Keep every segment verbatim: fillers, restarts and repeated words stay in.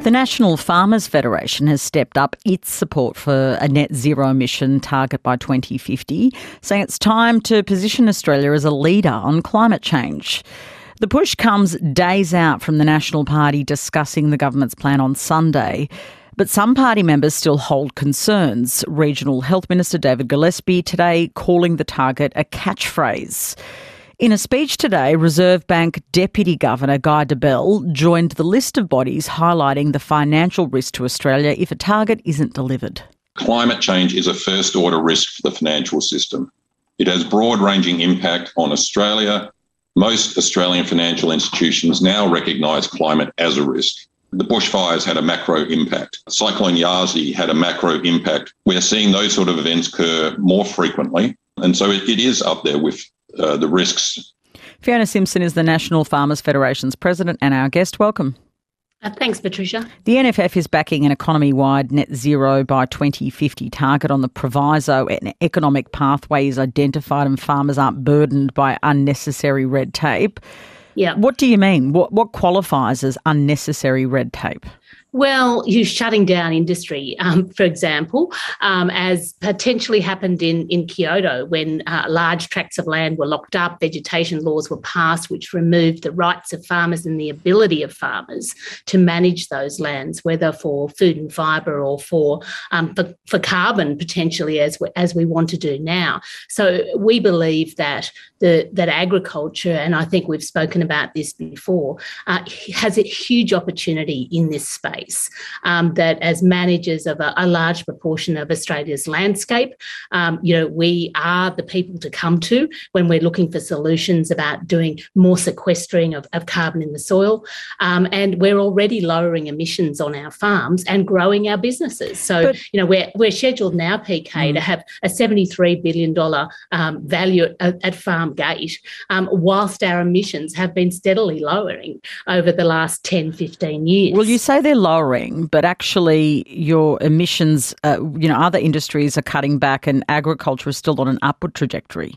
The National Farmers Federation has stepped up its support for a net zero emission target by twenty fifty, saying it's time to position Australia as a leader on climate change. The push comes days out from the National Party discussing the government's plan on Sunday, but some party members still hold concerns. Regional Health Minister David Gillespie today calling the target a catchphrase. In a speech today, Reserve Bank Deputy Governor Guy Debelle joined the list of bodies highlighting the financial risk to Australia if a target isn't delivered. Climate change is a first-order risk for the financial system. It has broad-ranging impact on Australia. Most Australian financial institutions now recognise climate as a risk. The bushfires had a macro impact. Cyclone Yasi had a macro impact. We're seeing those sort of events occur more frequently, and so it, it is up there with Uh, the risks. Fiona Simpson is the National Farmers Federation's president and our guest. Welcome. Uh, thanks, Patricia. The N F F is backing an economy-wide net zero by twenty fifty target on the proviso an economic pathway is identified and farmers aren't burdened by unnecessary red tape. Yeah. What do you mean? What, what qualifies as unnecessary red tape? Well, you shutting down industry, um, for example, um, as potentially happened in, in Kyoto when uh, large tracts of land were locked up, vegetation laws were passed which removed the rights of farmers and the ability of farmers to manage those lands, whether for food and fibre or for, um, for for carbon potentially, as we, as we want to do now. So we believe that the that agriculture, and I think we've spoken about this before, uh, has a huge opportunity in this space. Um, that as managers of a, a large proportion of Australia's landscape, um, you know, we are the people to come to when we're looking for solutions about doing more sequestering of, of carbon in the soil. Um, and we're already lowering emissions on our farms and growing our businesses. So, but, you know, we're we're scheduled now, P K, mm. to have a seventy-three billion dollars um, value at, at farm gate, um, whilst our emissions have been steadily lowering over the last ten, fifteen years. Well, you say they're lowering, but actually your emissions, uh, you know, other industries are cutting back and agriculture is still on an upward trajectory.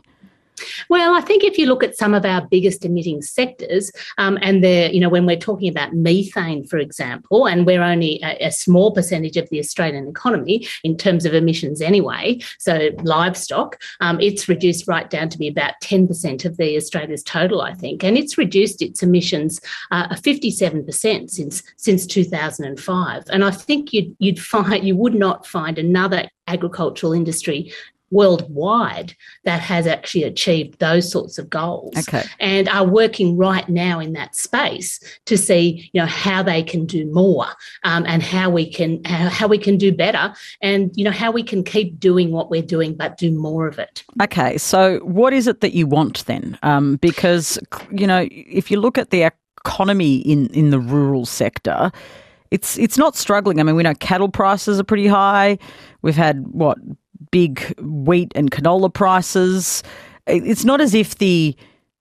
Well, I think if you look at some of our biggest emitting sectors, um, and they're, you know, when we're talking about methane, for example, and we're only a, a small percentage of the Australian economy in terms of emissions anyway, so livestock, um, it's reduced right down to be about ten percent of the Australia's total, I think, and it's reduced its emissions uh, fifty-seven percent since since two thousand five. And I think you'd you'd find you would not find another agricultural industry worldwide that has actually achieved those sorts of goals, okay, and are working right now in that space to see, you know, how they can do more, um, and how we can how, how we can do better, and you know how we can keep doing what we're doing but do more of it. Okay, so what is it that you want then? Um, because you know, if you look at the economy in in the rural sector, it's it's not struggling. I mean, we know cattle prices are pretty high. We've had what? big wheat and canola prices. It's not as if the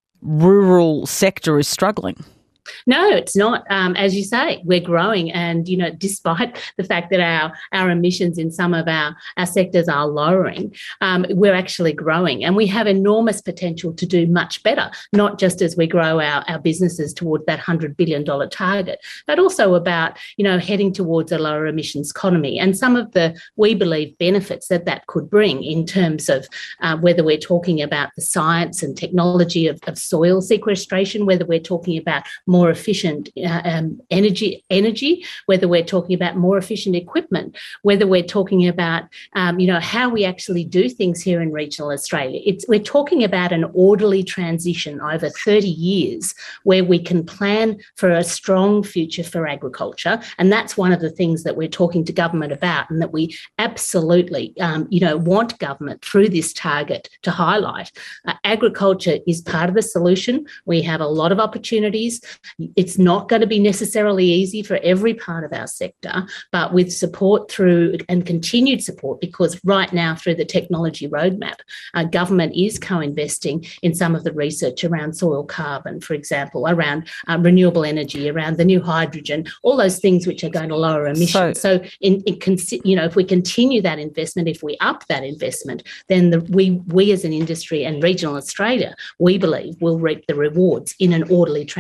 rural sector is struggling. No, it's not. Um, as you say, we're growing, and you know, despite the fact that our our emissions in some of our, our sectors are lowering, um, we're actually growing, and we have enormous potential to do much better. Not just as we grow our, our businesses towards that one hundred billion dollars target, but also about, you know, heading towards a lower emissions economy, and some of the, we believe, benefits that that could bring in terms of uh, whether we're talking about the science and technology of, of soil sequestration, whether we're talking about more efficient uh, um, energy, energy, whether we're talking about more efficient equipment, whether we're talking about, um, you know, how we actually do things here in regional Australia. It's, we're talking about an orderly transition over thirty years where we can plan for a strong future for agriculture. And that's one of the things that we're talking to government about, and that we absolutely, um, you know, want government through this target to highlight. Uh, agriculture is part of the solution. We have a lot of opportunities. It's not going to be necessarily easy for every part of our sector, but with support through and continued support, because right now through the technology roadmap, uh, government is co-investing in some of the research around soil carbon, for example, around um, renewable energy, around the new hydrogen, all those things which are going to lower emissions. So, so in, in you know, if we continue that investment, if we up that investment, then the, we we as an industry and regional Australia, we believe, will reap the rewards in an orderly transition.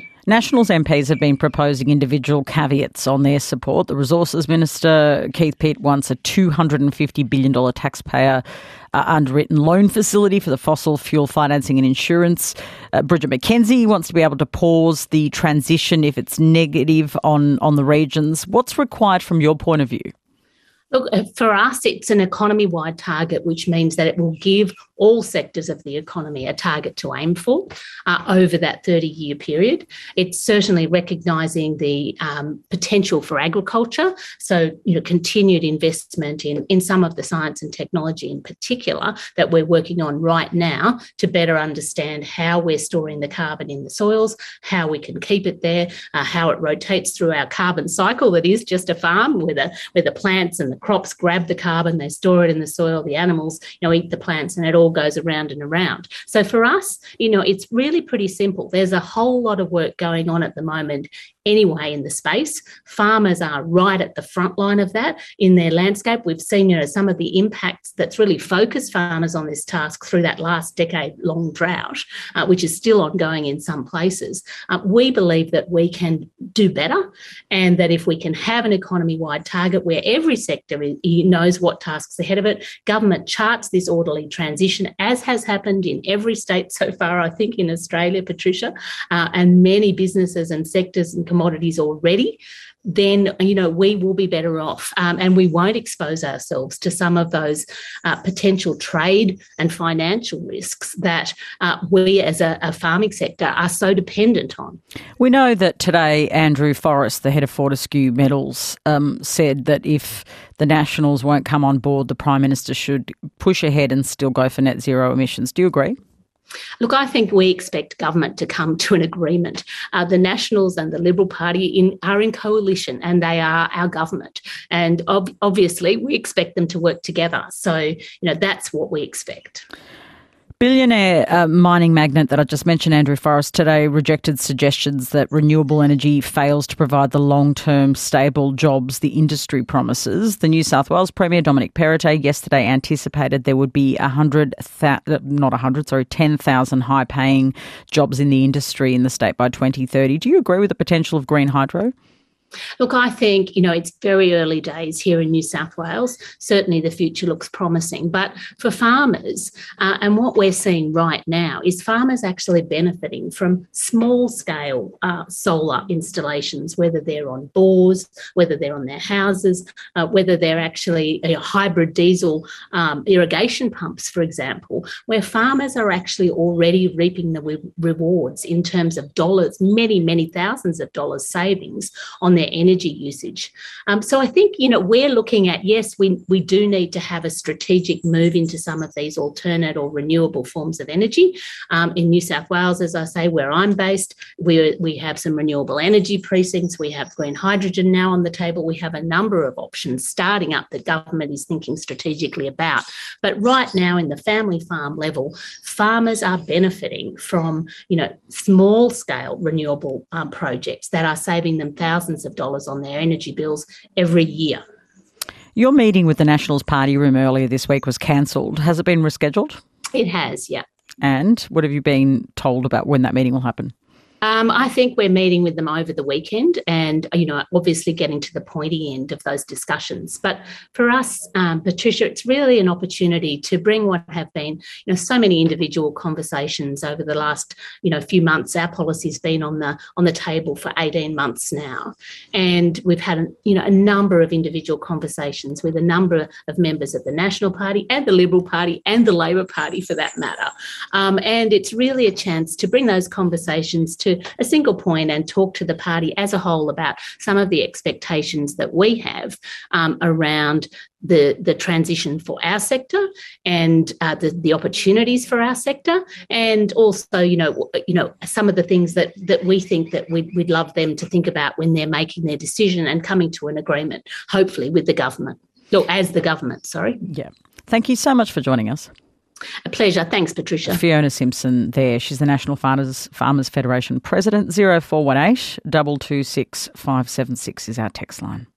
Nationals M Ps have been proposing individual caveats on their support. The Resources Minister, Keith Pitt, wants a two hundred fifty billion dollars taxpayer uh, underwritten loan facility for the fossil fuel financing and insurance. Uh, Bridget McKenzie wants to be able to pause the transition if it's negative on, on the regions. What's required from your point of view? Look, for us, it's an economy-wide target, which means that it will give all sectors of the economy a target to aim for uh, over that thirty-year period. It's certainly recognising the um, potential for agriculture, so you know, continued investment in, in some of the science and technology in particular that we're working on right now to better understand how we're storing the carbon in the soils, how we can keep it there, uh, how it rotates through our carbon cycle that is just a farm where the, where the plants and the crops grab the carbon, they store it in the soil, the animals, you know, eat the plants, and it all goes around and around. So for us, you know, it's really pretty simple. There's a whole lot of work going on at the moment anyway in the space. Farmers are right at the front line of that in their landscape. We've seen, you know, some of the impacts that's really focused farmers on this task through that last decade-long drought, uh, which is still ongoing in some places. Uh, we believe that we can do better, and that if we can have an economy-wide target where every sector is, knows what tasks ahead of it, government charts this orderly transition, as has happened in every state so far, I think, in Australia, Patricia, uh, and many businesses and sectors and commodities already, then, you know, we will be better off, um, and we won't expose ourselves to some of those uh, potential trade and financial risks that uh, we as a, a farming sector are so dependent on. We know that today Andrew Forrest, the head of Fortescue Metals, um, said that if the Nationals won't come on board, the Prime Minister should push ahead and still go for net zero emissions. Do you agree? Look, I think we expect government to come to an agreement. Uh, the Nationals and the Liberal Party in, are in coalition, and they are our government. And ob- obviously, we expect them to work together. So, you know, that's what we expect. Billionaire uh, mining magnate that I just mentioned, Andrew Forrest, today rejected suggestions that renewable energy fails to provide the long-term stable jobs the industry promises. The New South Wales Premier, Dominic Perrottet, yesterday anticipated there would be one hundred, not one hundred, sorry, ten thousand high-paying jobs in the industry in the state by twenty thirty. Do you agree with the potential of green hydro? Look, I think, you know, it's very early days here in New South Wales. Certainly the future looks promising. But for farmers, uh, and what we're seeing right now is farmers actually benefiting from small-scale uh, solar installations, whether they're on bores, whether they're on their houses, uh, whether they're actually you know, hybrid diesel um, irrigation pumps, for example, where farmers are actually already reaping the re- rewards in terms of dollars, many, many thousands of dollars savings on their energy usage. Um, so I think, you know, we're looking at, yes, we, we do need to have a strategic move into some of these alternate or renewable forms of energy. Um, in New South Wales, as I say, where I'm based, we, we have some renewable energy precincts. We have green hydrogen now on the table. We have a number of options starting up that government is thinking strategically about. But right now in the family farm level, farmers are benefiting from, you know, small scale renewable um, projects that are saving them thousands of dollars on their energy bills every year. Your meeting with the Nationals party room earlier this week was cancelled. Has it been rescheduled? It has, yeah. And what have you been told about when that meeting will happen? Um, I think we're meeting with them over the weekend and, you know, obviously getting to the pointy end of those discussions. But for us, um, Patricia, it's really an opportunity to bring what have been, you know, so many individual conversations over the last, you know, few months. Our policy's been on the on the table for eighteen months now. And we've had, you know, a number of individual conversations with a number of members of the National Party and the Liberal Party and the Labor Party for that matter. Um, and it's really a chance to bring those conversations to a single point and talk to the party as a whole about some of the expectations that we have um, around the, the transition for our sector and uh, the, the opportunities for our sector, and also, you know, you know, some of the things that that we think that we'd, we'd love them to think about when they're making their decision and coming to an agreement, hopefully with the government, or as the government, sorry. Yeah. Thank you so much for joining us. A pleasure. Thanks, Patricia. Fiona Simpson there. She's the National Farmers Farmers Federation President. zero four one eight, two two six, five seven six is our text line.